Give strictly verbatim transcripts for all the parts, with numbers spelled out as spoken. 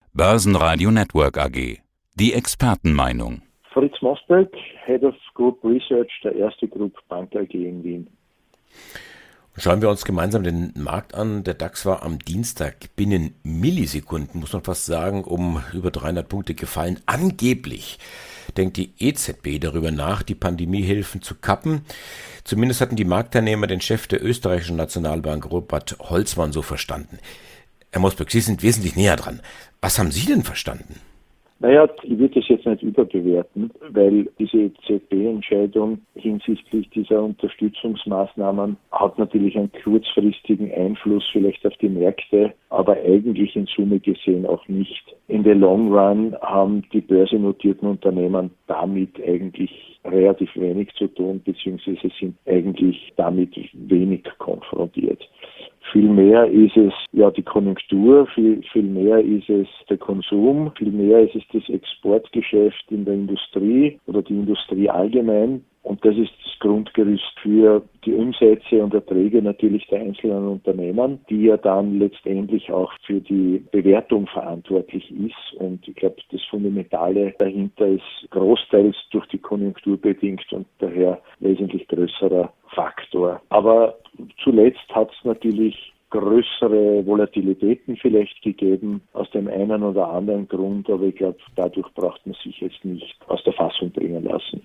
Börsenradio Network A G. Die Expertenmeinung. Fritz Mosberg, Head of Group Research der Erste Group Bank A G in Wien. Schauen wir uns gemeinsam den Markt an. Der DAX war am Dienstag binnen Millisekunden, muss man fast sagen, um über dreihundert Punkte gefallen. Angeblich denkt die E Z B darüber nach, die Pandemiehilfen zu kappen. Zumindest hatten die Marktteilnehmer den Chef der österreichischen Nationalbank, Robert Holzmann, so verstanden. Herr Mosberg, Sie sind wesentlich näher dran. Was haben Sie denn verstanden? Naja, ich würde das jetzt nicht überbewerten, weil diese E Z B-Entscheidung hinsichtlich dieser Unterstützungsmaßnahmen hat natürlich einen kurzfristigen Einfluss vielleicht auf die Märkte, aber eigentlich in Summe gesehen auch nicht. In the long run haben die börsennotierten Unternehmen damit eigentlich relativ wenig zu tun, beziehungsweise sind eigentlich damit wenig konfrontiert. Viel mehr ist es ja die Konjunktur, viel, viel mehr ist es der Konsum, viel mehr ist es das Exportgeschäft in der Industrie oder die Industrie allgemein. Und das ist das Grundgerüst für die Umsätze und Erträge natürlich der einzelnen Unternehmen, die ja dann letztendlich auch für die Bewertung verantwortlich ist. Und ich glaube, das Fundamentale dahinter ist großteils durch die Konjunktur bedingt und daher wesentlich größerer Faktor. Aber zuletzt hat es natürlich größere Volatilitäten vielleicht gegeben, aus dem einen oder anderen Grund, aber ich glaube, dadurch braucht man sich jetzt nicht aus der Fassung bringen lassen.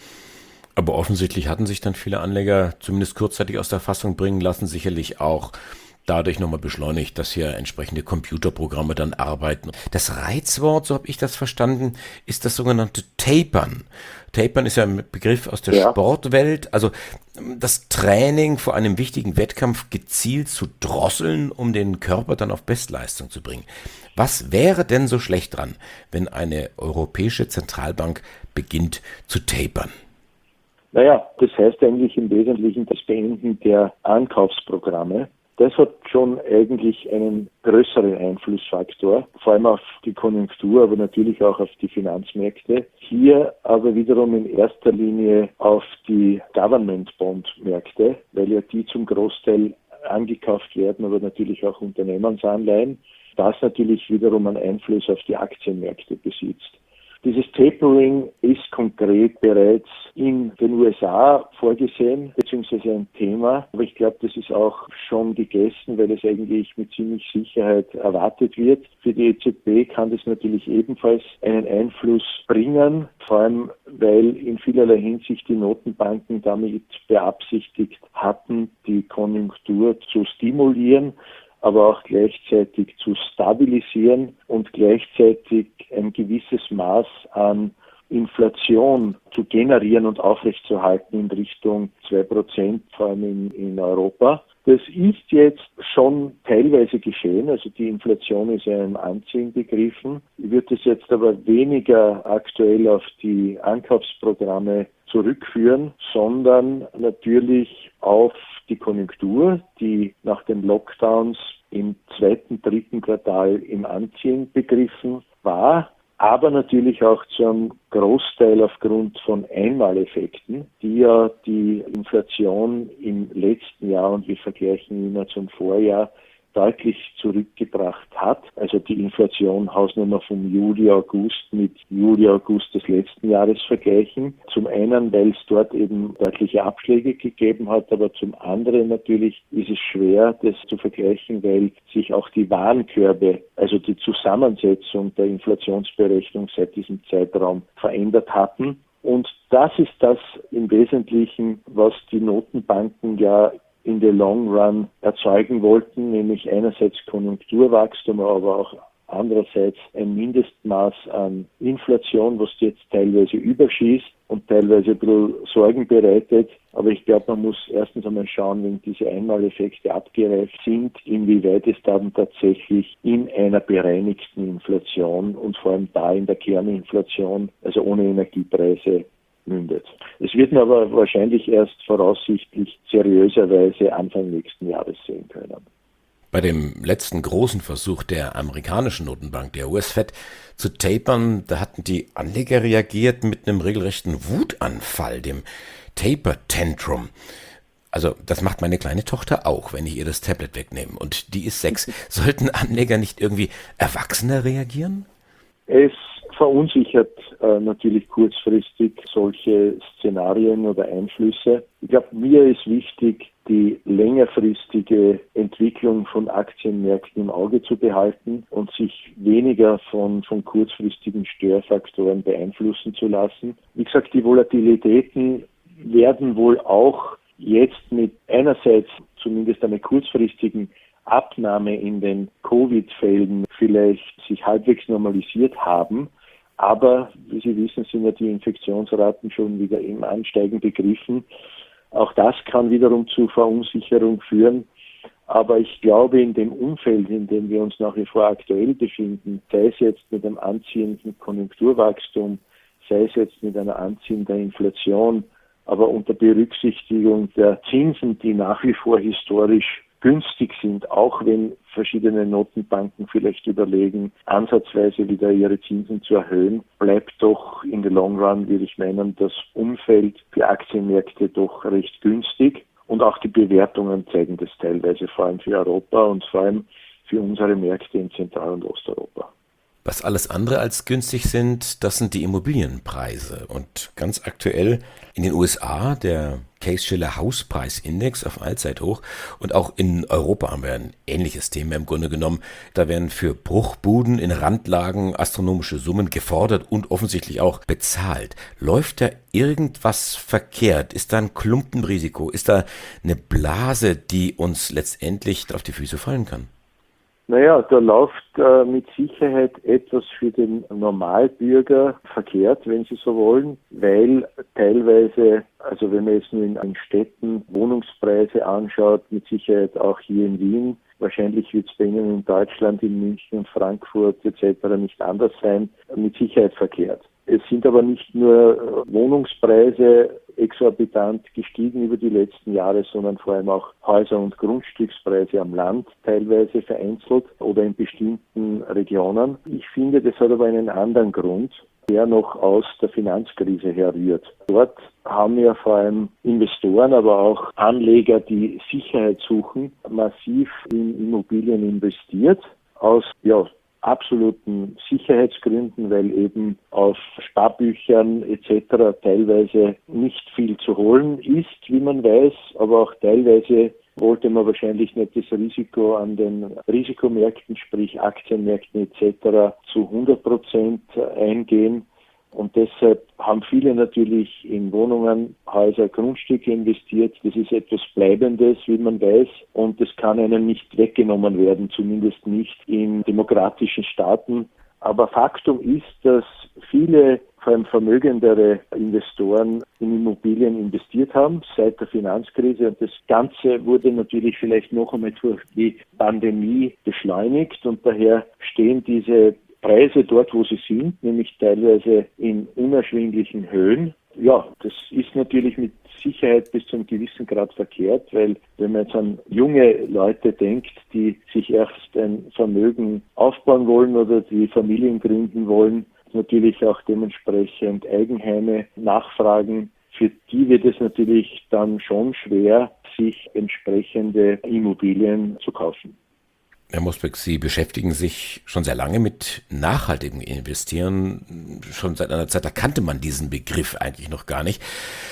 Aber offensichtlich hatten sich dann viele Anleger zumindest kurzzeitig aus der Fassung bringen lassen, sicherlich auch dadurch nochmal beschleunigt, dass hier entsprechende Computerprogramme dann arbeiten. Das Reizwort, so habe ich das verstanden, ist das sogenannte Tapern. Tapern ist ja ein Begriff aus der ja. Sportwelt, also das Training vor einem wichtigen Wettkampf gezielt zu drosseln, um den Körper dann auf Bestleistung zu bringen. Was wäre denn so schlecht dran, wenn eine europäische Zentralbank beginnt zu tapern? Naja, das heißt eigentlich im Wesentlichen das Beenden der Ankaufsprogramme. Das hat schon eigentlich einen größeren Einflussfaktor, vor allem auf die Konjunktur, aber natürlich auch auf die Finanzmärkte. Hier aber wiederum in erster Linie auf die Government-Bond-Märkte, weil ja die zum Großteil angekauft werden, aber natürlich auch Unternehmensanleihen. Das natürlich wiederum einen Einfluss auf die Aktienmärkte besitzt. Dieses Tapering ist konkret bereits in den U S A vorgesehen, beziehungsweise ein Thema. Aber ich glaube, das ist auch schon gegessen, weil es eigentlich mit ziemlich Sicherheit erwartet wird. Für die E Z B kann das natürlich ebenfalls einen Einfluss bringen, vor allem weil in vielerlei Hinsicht die Notenbanken damit beabsichtigt hatten, die Konjunktur zu stimulieren, aber auch gleichzeitig zu stabilisieren und gleichzeitig ein gewisses Maß an Inflation zu generieren und aufrechtzuerhalten in Richtung zwei Prozent, vor allem in, in Europa. Das ist jetzt schon teilweise geschehen, also die Inflation ist ja im Anziehen begriffen. Ich würde das jetzt aber weniger aktuell auf die Ankaufsprogramme zurückführen, sondern natürlich auf die Konjunktur, die nach den Lockdowns im zweiten, dritten Quartal im Anziehen begriffen war, aber natürlich auch zum Großteil aufgrund von Einmaleffekten, die ja die Inflation im letzten Jahr, und wir vergleichen immer zum Vorjahr, deutlich zurückgebracht hat. Also die Inflation Hausnummer vom Juli, August mit Juli, August des letzten Jahres vergleichen. Zum einen, weil es dort eben deutliche Abschläge gegeben hat, aber zum anderen natürlich ist es schwer, das zu vergleichen, weil sich auch die Warenkörbe, also die Zusammensetzung der Inflationsberechnung seit diesem Zeitraum verändert hatten. Und das ist das im Wesentlichen, was die Notenbanken ja in the long run erzeugen wollten, nämlich einerseits Konjunkturwachstum, aber auch andererseits ein Mindestmaß an Inflation, was jetzt teilweise überschießt und teilweise ein bisschen Sorgen bereitet. Aber ich glaube, man muss erstens einmal schauen, wenn diese Einmaleffekte abgereift sind, inwieweit es dann tatsächlich in einer bereinigten Inflation und vor allem da in der Kerninflation, also ohne Energiepreise, mündet. Es wird man aber wahrscheinlich erst voraussichtlich seriöserweise Anfang nächsten Jahres sehen können. Bei dem letzten großen Versuch der amerikanischen Notenbank, der U S Fed, zu tapern, da hatten die Anleger reagiert mit einem regelrechten Wutanfall, dem Taper Tantrum. Also das macht meine kleine Tochter auch, wenn ich ihr das Tablet wegnehme. Und die ist sechs. Sollten Anleger nicht irgendwie erwachsener reagieren? Es verunsichert äh, natürlich kurzfristig solche Szenarien oder Einflüsse. Ich glaube, mir ist wichtig, die längerfristige Entwicklung von Aktienmärkten im Auge zu behalten und sich weniger von, von kurzfristigen Störfaktoren beeinflussen zu lassen. Wie gesagt, die Volatilitäten werden wohl auch jetzt mit einerseits zumindest einer kurzfristigen Abnahme in den Covid-Fällen vielleicht sich halbwegs normalisiert haben. Aber, wie Sie wissen, sind ja die Infektionsraten schon wieder im Ansteigen begriffen. Auch das kann wiederum zu Verunsicherung führen. Aber ich glaube, in dem Umfeld, in dem wir uns nach wie vor aktuell befinden, sei es jetzt mit einem anziehenden Konjunkturwachstum, sei es jetzt mit einer anziehenden Inflation, aber unter Berücksichtigung der Zinsen, die nach wie vor historisch günstig sind, auch wenn verschiedene Notenbanken vielleicht überlegen, ansatzweise wieder ihre Zinsen zu erhöhen, bleibt doch in the long run, würde ich meinen, das Umfeld für Aktienmärkte doch recht günstig. Und auch die Bewertungen zeigen das teilweise, vor allem für Europa und vor allem für unsere Märkte in Zentral- und Osteuropa. Was alles andere als günstig sind, das sind die Immobilienpreise. Und ganz aktuell in den U S A der Case-Shiller Hauspreisindex auf Allzeithoch. Und auch in Europa haben wir ein ähnliches Thema im Grunde genommen. Da werden für Bruchbuden in Randlagen astronomische Summen gefordert und offensichtlich auch bezahlt. Läuft da irgendwas verkehrt? Ist da ein Klumpenrisiko? Ist da eine Blase, die uns letztendlich auf die Füße fallen kann? Naja, da läuft äh, mit Sicherheit etwas für den Normalbürger verkehrt, wenn Sie so wollen, weil teilweise, also wenn man jetzt nur in, in Städten Wohnungspreise anschaut, mit Sicherheit auch hier in Wien, wahrscheinlich wird es bei Ihnen in Deutschland, in München, Frankfurt et cetera nicht anders sein, mit Sicherheit verkehrt. Es sind aber nicht nur Wohnungspreise exorbitant gestiegen über die letzten Jahre, sondern vor allem auch Häuser- und Grundstückspreise am Land teilweise vereinzelt oder in bestimmten Regionen. Ich finde, das hat aber einen anderen Grund, der noch aus der Finanzkrise herrührt. Dort haben ja vor allem Investoren, aber auch Anleger, die Sicherheit suchen, massiv in Immobilien investiert, aus ja, absoluten Sicherheitsgründen, weil eben auf Sparbüchern et cetera teilweise nicht viel zu holen ist, wie man weiß, aber auch teilweise wollte man wahrscheinlich nicht das Risiko an den Risikomärkten, sprich Aktienmärkten et cetera zu hundert Prozent eingehen. Und deshalb haben viele natürlich in Wohnungen, Häuser, Grundstücke investiert. Das ist etwas Bleibendes, wie man weiß. Und das kann einem nicht weggenommen werden, zumindest nicht in demokratischen Staaten. Aber Faktum ist, dass viele, vor allem vermögendere Investoren in Immobilien investiert haben seit der Finanzkrise. Und das Ganze wurde natürlich vielleicht noch einmal durch die Pandemie beschleunigt. Und daher stehen diese Preise dort, wo sie sind, nämlich teilweise in unerschwinglichen Höhen. Ja, das ist natürlich mit Sicherheit bis zu einem gewissen Grad verkehrt, weil wenn man jetzt an junge Leute denkt, die sich erst ein Vermögen aufbauen wollen oder die Familien gründen wollen, natürlich auch dementsprechend Eigenheime nachfragen. Für die wird es natürlich dann schon schwer, sich entsprechende Immobilien zu kaufen. Herr Mosbeck, Sie beschäftigen sich schon sehr lange mit nachhaltigem Investieren. Schon seit einer Zeit, da kannte man diesen Begriff eigentlich noch gar nicht.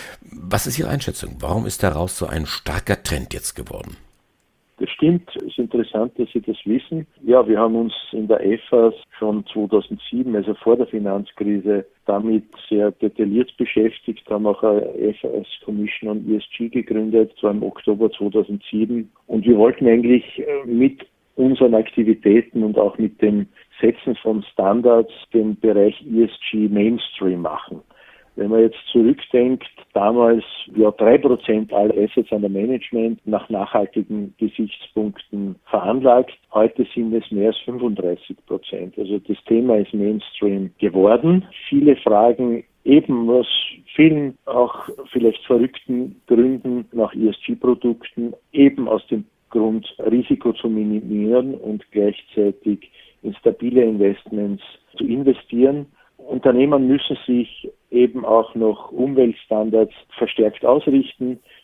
Was ist Ihre Einschätzung? Warum ist daraus so ein starker Trend jetzt geworden? Das stimmt, es ist interessant, dass Sie das wissen. Ja, wir haben uns in der E F A S schon zweitausendsieben, also vor der Finanzkrise, damit sehr detailliert beschäftigt, haben auch eine E F A S Commission on E S G gegründet, zwar im Oktober zweitausendsieben. Und wir wollten eigentlich mit unseren Aktivitäten und auch mit dem Setzen von Standards den Bereich E S G Mainstream machen. Wenn man jetzt zurückdenkt, damals ja drei Prozent aller Assets under Management nach nachhaltigen Gesichtspunkten veranlagt. Heute sind es mehr als fünfunddreißig Prozent. Also das Thema ist Mainstream geworden. Viele fragen eben aus vielen auch vielleicht verrückten Gründen nach E S G-Produkten, eben aus dem Grund, Risiko zu minimieren und gleichzeitig in stabile Investments zu investieren. Unternehmen müssen sich eben auch noch Umweltstandards verstärkt ausrichten.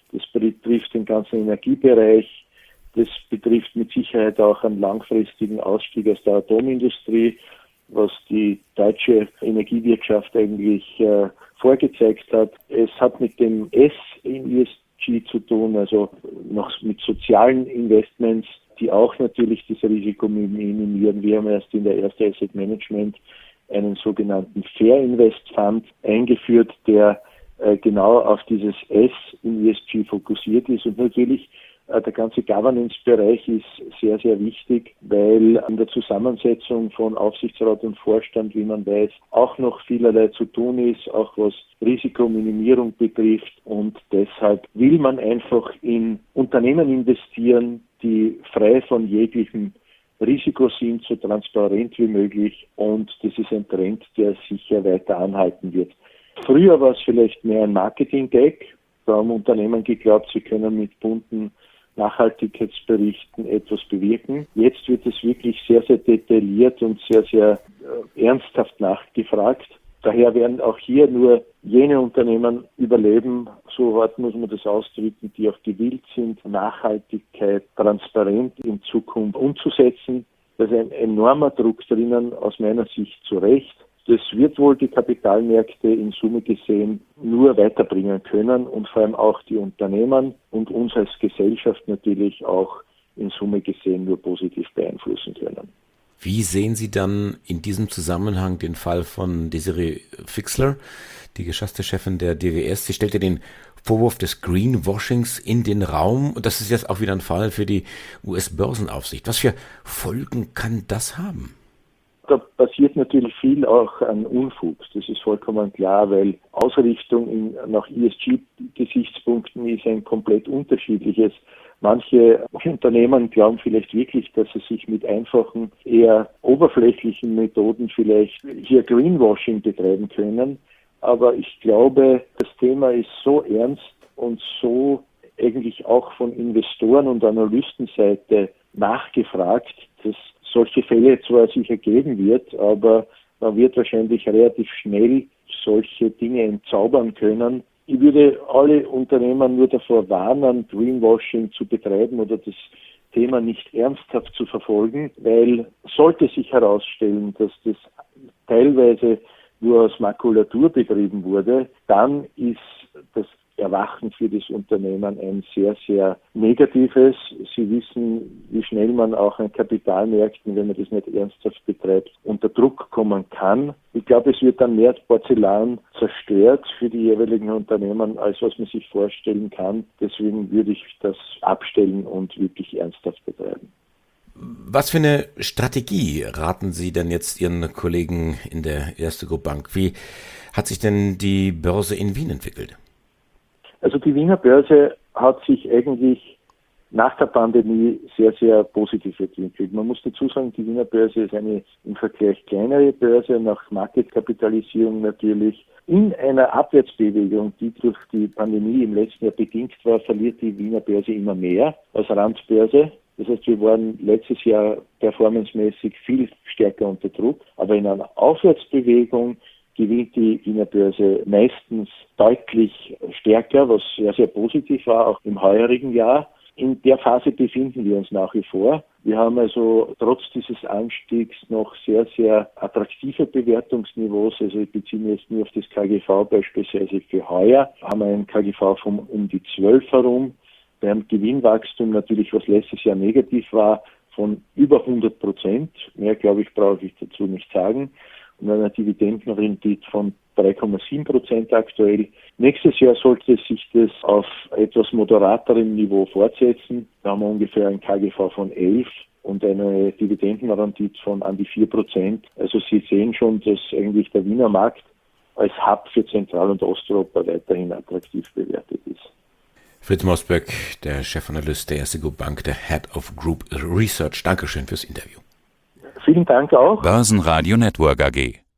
das betrifft den ganzen Energiebereich, das betrifft mit Sicherheit auch einen langfristigen Ausstieg aus der Atomindustrie, was die deutsche Energiewirtschaft eigentlich äh, vorgezeigt hat. Es hat mit dem S in E S G zu tun, also noch mit sozialen Investments, die auch natürlich das Risiko minimieren. Wir haben erst in der Erste Asset Management einen sogenannten Fair Invest Fund eingeführt, der äh, genau auf dieses S in E S G fokussiert ist. Und natürlich äh, der ganze Governance-Bereich ist sehr, sehr wichtig, weil an der Zusammensetzung von Aufsichtsrat und Vorstand, wie man weiß, auch noch vielerlei zu tun ist, auch was Risikominimierung betrifft. Und deshalb will man einfach in Unternehmen investieren, die frei von jeglichem Risiko sind, so transparent wie möglich, und das ist ein Trend, der sicher weiter anhalten wird. Früher war es vielleicht mehr ein Marketing-Gag, da haben Unternehmen geglaubt, sie können mit bunten Nachhaltigkeitsberichten etwas bewirken. Jetzt wird es wirklich sehr, sehr detailliert und sehr, sehr äh, ernsthaft nachgefragt. Daher werden auch hier nur jene Unternehmen überleben, so hart muss man das ausdrücken, die auch gewillt sind, Nachhaltigkeit transparent in Zukunft umzusetzen. Da ist ein enormer Druck drinnen, aus meiner Sicht zu Recht. Das wird wohl die Kapitalmärkte in Summe gesehen nur weiterbringen können und vor allem auch die Unternehmen und uns als Gesellschaft natürlich auch in Summe gesehen nur positiv beeinflussen können. Wie sehen Sie dann in diesem Zusammenhang den Fall von Desiree Fixler, die geschasste Chefin der D W S? Sie stellte den Vorwurf des Greenwashings in den Raum. Und das ist jetzt auch wieder ein Fall für die U S-Börsenaufsicht. Was für Folgen kann das haben? Da passiert natürlich viel auch an Unfug. Das ist vollkommen klar, weil Ausrichtung in, nach E S G-Gesichtspunkten ist ein komplett unterschiedliches. Manche Unternehmen glauben vielleicht wirklich, dass sie sich mit einfachen, eher oberflächlichen Methoden vielleicht hier Greenwashing betreiben können. Aber ich glaube, das Thema ist so ernst und so eigentlich auch von Investoren und Analystenseite nachgefragt, dass solche Fälle zwar sicher geben wird, aber man wird wahrscheinlich relativ schnell solche Dinge entzaubern können. Ich würde alle Unternehmen nur davor warnen, Greenwashing zu betreiben oder das Thema nicht ernsthaft zu verfolgen, weil sollte sich herausstellen, dass das teilweise nur aus Makulatur betrieben wurde, dann ist das Erwachen für das Unternehmen ein sehr, sehr negatives. Sie wissen, wie schnell man auch an Kapitalmärkten, wenn man das nicht ernsthaft betreibt, unter Druck kommen kann. Ich glaube, es wird dann mehr Porzellan zerstört für die jeweiligen Unternehmen, als was man sich vorstellen kann. Deswegen würde ich das abstellen und wirklich ernsthaft betreiben. Was für eine Strategie raten Sie denn jetzt Ihren Kollegen in der Erste Group Bank? Wie hat sich denn die Börse in Wien entwickelt? Also die Wiener Börse hat sich eigentlich nach der Pandemie sehr, sehr positiv entwickelt. Man muss dazu sagen, die Wiener Börse ist eine im Vergleich kleinere Börse, nach Marketkapitalisierung natürlich. In einer Abwärtsbewegung, die durch die Pandemie im letzten Jahr bedingt war, verliert die Wiener Börse immer mehr als Randbörse. Das heißt, wir waren letztes Jahr performancemäßig viel stärker unter Druck, aber in einer Aufwärtsbewegung gewinnt die Wiener Börse meistens deutlich stärker, was sehr, sehr positiv war, auch im heurigen Jahr. In der Phase befinden wir uns nach wie vor. Wir haben also trotz dieses Anstiegs noch sehr, sehr attraktive Bewertungsniveaus. Also ich beziehe mich jetzt nur auf das K G V beispielsweise für heuer. Haben wir einen K G V von um die zwölf herum. Beim Gewinnwachstum natürlich, was letztes Jahr negativ war, von über hundert Prozent. Mehr, glaube ich, brauche ich dazu nicht sagen. Und einer Dividendenrendite von drei Komma sieben Prozent aktuell. Nächstes Jahr sollte sich das auf etwas moderaterem Niveau fortsetzen. Da haben wir ungefähr ein K G V von elf und eine Dividendenrendite von an die vier Prozent. Also Sie sehen schon, dass eigentlich der Wiener Markt als Hub für Zentral- und Osteuropa weiterhin attraktiv bewertet ist. Fritz Mosberg, der Chefanalyst der Erste Group Bank, der Head of Group Research. Dankeschön fürs Interview. Vielen Dank auch. Börsenradio Network A G.